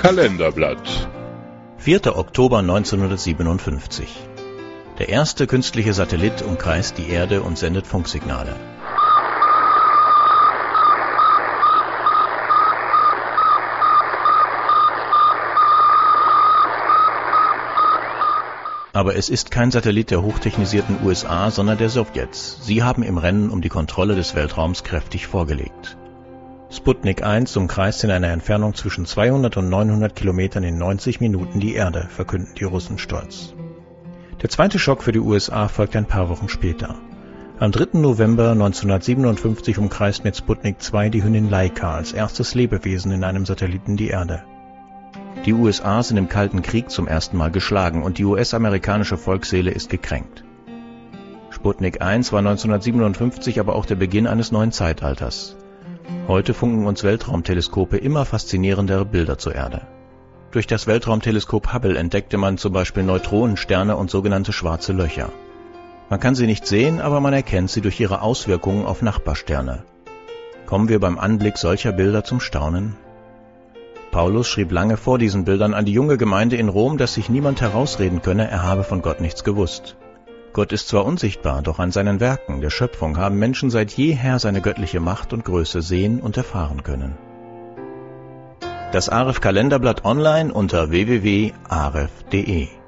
Kalenderblatt. 4. Oktober 1957. Der erste künstliche Satellit umkreist die Erde und sendet Funksignale. Aber es ist kein Satellit der hochtechnisierten USA, sondern der Sowjets. Sie haben im Rennen um die Kontrolle des Weltraums kräftig vorgelegt. Sputnik 1 umkreist in einer Entfernung zwischen 200 und 900 Kilometern in 90 Minuten die Erde, verkünden die Russen stolz. Der zweite Schock für die USA folgt ein paar Wochen später. Am 3. November 1957 umkreist mit Sputnik 2 die Hündin Laika als erstes Lebewesen in einem Satelliten die Erde. Die USA sind im Kalten Krieg zum ersten Mal geschlagen und die US-amerikanische Volksseele ist gekränkt. Sputnik 1 war 1957 aber auch der Beginn eines neuen Zeitalters. Heute funken uns Weltraumteleskope immer faszinierendere Bilder zur Erde. Durch das Weltraumteleskop Hubble entdeckte man zum Beispiel Neutronensterne und sogenannte schwarze Löcher. Man kann sie nicht sehen, aber man erkennt sie durch ihre Auswirkungen auf Nachbarsterne. Kommen wir beim Anblick solcher Bilder zum Staunen? Paulus schrieb lange vor diesen Bildern an die junge Gemeinde in Rom, dass sich niemand herausreden könne, er habe von Gott nichts gewusst. Gott ist zwar unsichtbar, doch an seinen Werken, der Schöpfung, haben Menschen seit jeher seine göttliche Macht und Größe sehen und erfahren können. Das Aref Kalenderblatt online unter www.aref.de